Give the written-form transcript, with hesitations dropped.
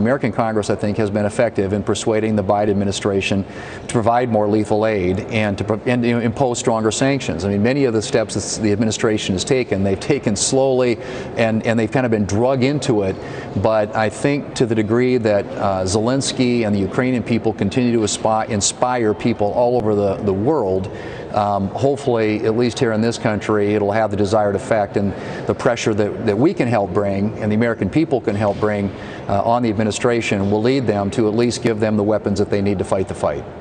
the American Congress, I think, has been effective in persuading the Biden administration to provide more lethal aid and to impose stronger sanctions. I mean, many of the steps that the administration has taken, they've taken slowly, and they've kind of been drug into it. But I think to the degree that Zelensky and the Ukrainian people continue to inspire people all over the world, hopefully, at least here in this country, it'll have the desired effect, and the pressure that we can help bring and the American people can help bring on the administration will lead them to at least give them the weapons that they need to fight the fight.